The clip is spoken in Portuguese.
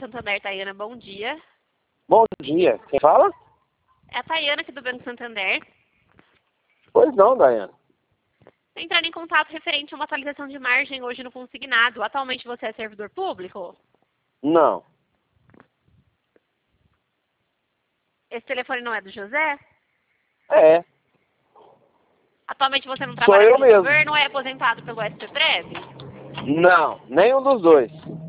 Santander, Tayana, bom dia. Bom dia. Quem fala? É a Tayana aqui do Banco Santander. Pois não, Daiane. Tô entrando em contato referente a uma atualização de margem hoje no consignado. Atualmente você é servidor público? Não. Esse telefone não é do José? É. Atualmente você não Sou trabalha eu pelo mesmo. governo ou é aposentado pelo SPPREV? Não. Nenhum dos dois.